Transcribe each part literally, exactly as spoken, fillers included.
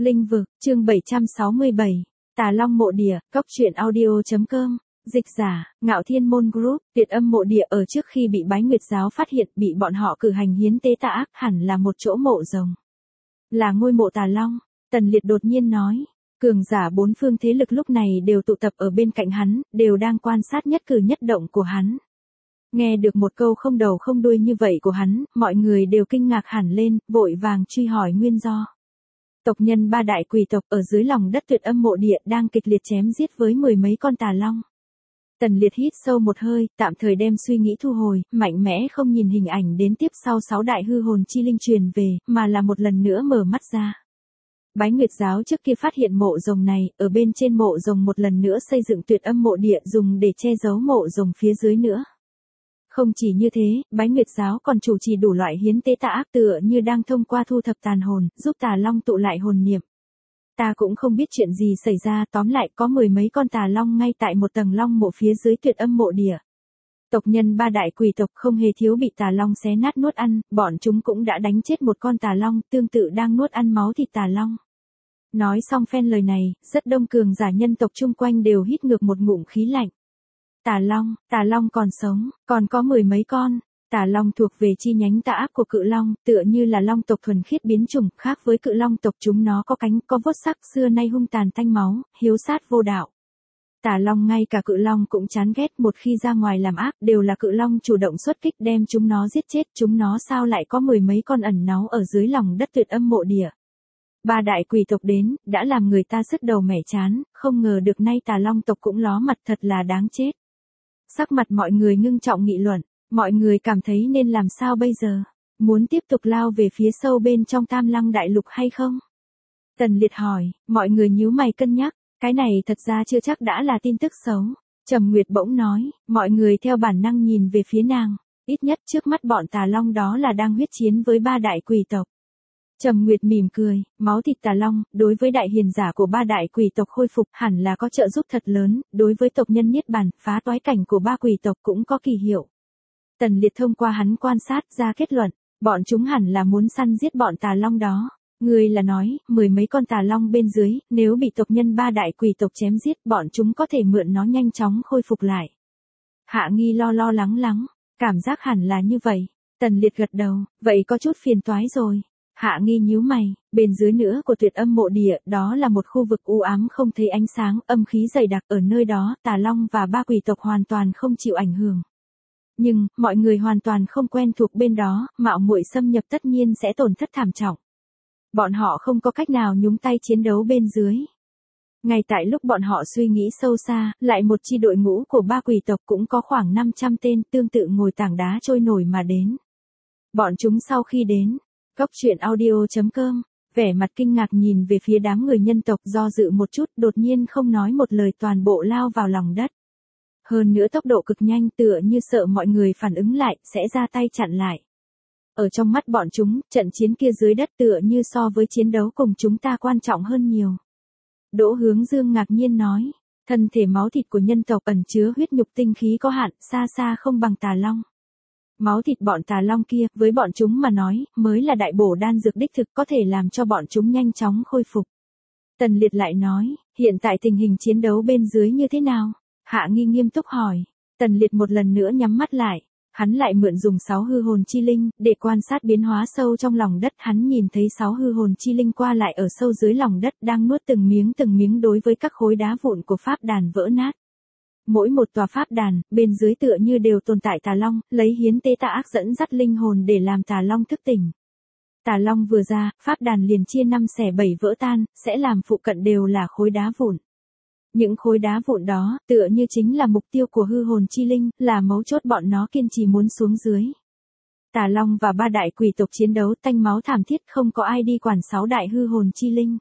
Linh vực, chương bảy trăm sáu mươi bảy. Tà Long mộ địa, cốc truyện audio chấm com. Dịch giả, Ngạo Thiên Môn Group, Tuyệt Âm mộ địa ở trước khi bị Bái Nguyệt giáo phát hiện bị bọn họ cử hành hiến tế tà ác hẳn là một chỗ mộ rồng. Là ngôi mộ Tà Long, Tần Liệt đột nhiên nói. Cường giả bốn phương thế lực lúc này đều tụ tập ở bên cạnh hắn, đều đang quan sát nhất cử nhất động của hắn. Nghe được một câu không đầu không đuôi như vậy của hắn, mọi người đều kinh ngạc hẳn lên, vội vàng truy hỏi nguyên do. Tộc nhân ba đại quỷ tộc ở dưới lòng đất Tuyệt Âm mộ địa đang kịch liệt chém giết với mười mấy con tà long. Tần Liệt hít sâu một hơi, tạm thời đem suy nghĩ thu hồi, mạnh mẽ không nhìn hình ảnh đến tiếp sau sáu đại hư hồn chi linh truyền về, mà là một lần nữa mở mắt ra. Bái Nguyệt giáo trước kia phát hiện mộ rồng này, ở bên trên mộ rồng một lần nữa xây dựng Tuyệt Âm mộ địa dùng để che giấu mộ rồng phía dưới nữa. Không chỉ như thế, Bái Nguyệt giáo còn chủ trì đủ loại hiến tế tà ác tựa như đang thông qua thu thập tàn hồn, giúp tà long tụ lại hồn niệm. Ta cũng không biết chuyện gì xảy ra, tóm lại có mười mấy con tà long ngay tại một tầng long mộ phía dưới Tuyệt Âm mộ địa. Tộc nhân ba đại quỷ tộc không hề thiếu bị tà long xé nát nuốt ăn, bọn chúng cũng đã đánh chết một con tà long, tương tự đang nuốt ăn máu thịt tà long. Nói xong phen lời này, rất đông cường giả nhân tộc chung quanh đều hít ngược một ngụm khí lạnh. Tà long, tà long còn sống, còn có mười mấy con. Tà long thuộc về chi nhánh tà ác của cự long, tựa như là long tộc thuần khiết biến chủng, khác với cự long tộc chúng nó có cánh, có vuốt sắc, xưa nay hung tàn tanh máu, hiếu sát vô đạo. Tà long ngay cả cự long cũng chán ghét, một khi ra ngoài làm ác đều là cự long chủ động xuất kích đem chúng nó giết chết, chúng nó sao lại có mười mấy con ẩn náu ở dưới lòng đất Tuyệt Âm mộ địa. Ba đại quỷ tộc đến, đã làm người ta sứt đầu mẻ chán, không ngờ được nay tà long tộc cũng ló mặt, thật là đáng chết. Sắc mặt mọi người ngưng trọng nghị luận, mọi người cảm thấy nên làm sao bây giờ, muốn tiếp tục lao về phía sâu bên trong Tam Lăng đại lục hay không? Tần Liệt hỏi, mọi người nhíu mày cân nhắc, cái này thật ra chưa chắc đã là tin tức xấu. Trầm Nguyệt bỗng nói, mọi người theo bản năng nhìn về phía nàng, ít nhất trước mắt bọn tà long đó là đang huyết chiến với ba đại quỷ tộc. Trầm Nguyệt mỉm cười, máu thịt tà long, đối với đại hiền giả của ba đại quỷ tộc khôi phục hẳn là có trợ giúp thật lớn, đối với tộc nhân niết bàn, phá toái cảnh của ba quỷ tộc cũng có kỳ hiệu. Tần Liệt thông qua hắn quan sát ra kết luận, bọn chúng hẳn là muốn săn giết bọn tà long đó. Người là nói, mười mấy con tà long bên dưới, nếu bị tộc nhân ba đại quỷ tộc chém giết, bọn chúng có thể mượn nó nhanh chóng khôi phục lại. Hạ Nghi lo lo lắng lắng, cảm giác hẳn là như vậy. Tần Liệt gật đầu, vậy có chút phiền toái rồi. Hạ Nghi nhíu mày, bên dưới nữa của Tuyệt Âm mộ địa, đó là một khu vực u ám không thấy ánh sáng, âm khí dày đặc, ở nơi đó, tà long và ba quỷ tộc hoàn toàn không chịu ảnh hưởng. Nhưng, mọi người hoàn toàn không quen thuộc bên đó, mạo muội xâm nhập tất nhiên sẽ tổn thất thảm trọng. Bọn họ không có cách nào nhúng tay chiến đấu bên dưới. Ngay tại lúc bọn họ suy nghĩ sâu xa, lại một chi đội ngũ của ba quỷ tộc cũng có khoảng năm trăm tên tương tự ngồi tảng đá trôi nổi mà đến. Bọn chúng sau khi đến, cốc truyện audio chấm com, vẻ mặt kinh ngạc nhìn về phía đám người nhân tộc do dự một chút, đột nhiên không nói một lời toàn bộ lao vào lòng đất. Hơn nữa tốc độ cực nhanh tựa như sợ mọi người phản ứng lại, sẽ ra tay chặn lại. Ở trong mắt bọn chúng, trận chiến kia dưới đất tựa như so với chiến đấu cùng chúng ta quan trọng hơn nhiều. Đỗ Hướng Dương ngạc nhiên nói, thân thể máu thịt của nhân tộc ẩn chứa huyết nhục tinh khí có hạn, xa xa không bằng tà long. Máu thịt bọn tà long kia, với bọn chúng mà nói, mới là đại bổ đan dược đích thực có thể làm cho bọn chúng nhanh chóng khôi phục. Tần Liệt lại nói, hiện tại tình hình chiến đấu bên dưới như thế nào? Hạ Nghi nghiêm túc hỏi. Tần Liệt một lần nữa nhắm mắt lại. Hắn lại mượn dùng sáu hư hồn chi linh, để quan sát biến hóa sâu trong lòng đất. Hắn nhìn thấy sáu hư hồn chi linh qua lại ở sâu dưới lòng đất đang nuốt từng miếng từng miếng đối với các khối đá vụn của pháp đàn vỡ nát. Mỗi một tòa pháp đàn, bên dưới tựa như đều tồn tại tà long, lấy hiến tế tà ác dẫn dắt linh hồn để làm tà long thức tỉnh. Tà long vừa ra, pháp đàn liền chia năm xẻ bảy vỡ tan, sẽ làm phụ cận đều là khối đá vụn. Những khối đá vụn đó, tựa như chính là mục tiêu của hư hồn chi linh, là mấu chốt bọn nó kiên trì muốn xuống dưới. Tà long và ba đại quỷ tộc chiến đấu tanh máu thảm thiết, không có ai đi quản sáu đại hư hồn chi linh.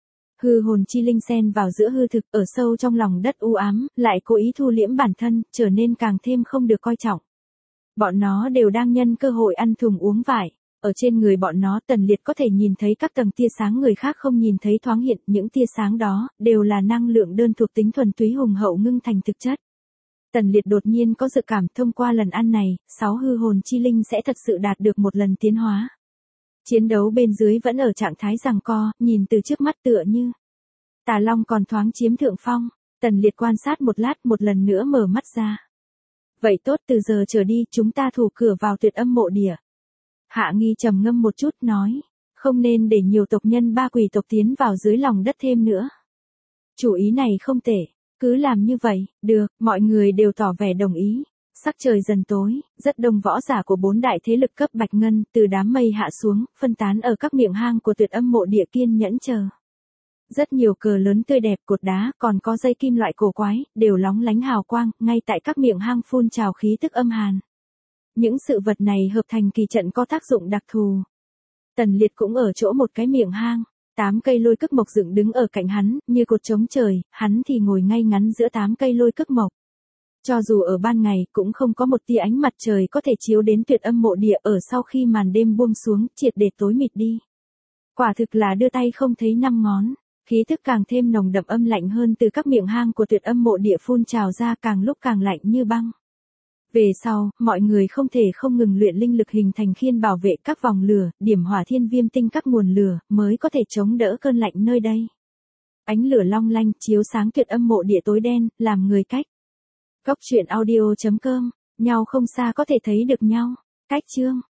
Hư hồn chi linh xen vào giữa hư thực, ở sâu trong lòng đất u ám, lại cố ý thu liễm bản thân, trở nên càng thêm không được coi trọng. Bọn nó đều đang nhân cơ hội ăn thùng uống vải. Ở trên người bọn nó Tần Liệt có thể nhìn thấy các tầng tia sáng người khác không nhìn thấy thoáng hiện, những tia sáng đó, đều là năng lượng đơn thuộc tính thuần túy hùng hậu ngưng thành thực chất. Tần Liệt đột nhiên có dự cảm thông qua lần ăn này, sáu hư hồn chi linh sẽ thật sự đạt được một lần tiến hóa. Chiến đấu bên dưới vẫn ở trạng thái giằng co, nhìn từ trước mắt tựa như Tà Long còn thoáng chiếm thượng phong. Tần Liệt quan sát một lát, một lần nữa mở mắt ra. Vậy tốt, từ giờ trở đi, chúng ta thủ cửa vào Tuyệt Âm Mộ Địa. Hạ Nghi trầm ngâm một chút nói, không nên để nhiều tộc nhân ba quỷ tộc tiến vào dưới lòng đất thêm nữa. Chủ ý này không tệ, cứ làm như vậy. Được, mọi người đều tỏ vẻ đồng ý. Sắc trời dần tối, rất đông võ giả của bốn đại thế lực cấp bạch ngân từ đám mây hạ xuống, phân tán ở các miệng hang của Tuyệt Âm Mộ Địa kiên nhẫn chờ. Rất nhiều cờ lớn tươi đẹp, cột đá, còn có dây kim loại cổ quái, đều lóng lánh hào quang, ngay tại các miệng hang phun trào khí tức âm hàn. Những sự vật này hợp thành kỳ trận có tác dụng đặc thù. Tần Liệt cũng ở chỗ một cái miệng hang, tám cây lôi cức mộc dựng đứng ở cạnh hắn, như cột trống trời, hắn thì ngồi ngay ngắn giữa tám cây lôi cức mộc. Cho dù ở ban ngày, cũng không có một tia ánh mặt trời có thể chiếu đến Tuyệt Âm Mộ Địa ở sau khi màn đêm buông xuống, triệt để tối mịt đi. Quả thực là đưa tay không thấy năm ngón. Khí thức càng thêm nồng đậm âm lạnh hơn từ các miệng hang của Tuyệt Âm Mộ Địa phun trào ra, càng lúc càng lạnh như băng. Về sau, mọi người không thể không ngừng luyện linh lực hình thành khiên bảo vệ các vòng lửa, điểm hỏa thiên viêm tinh các nguồn lửa, mới có thể chống đỡ cơn lạnh nơi đây. Ánh lửa long lanh chiếu sáng Tuyệt Âm Mộ Địa tối đen, làm người cách. Góc truyện audio chấm com, nhau không xa có thể thấy được nhau. Cách chương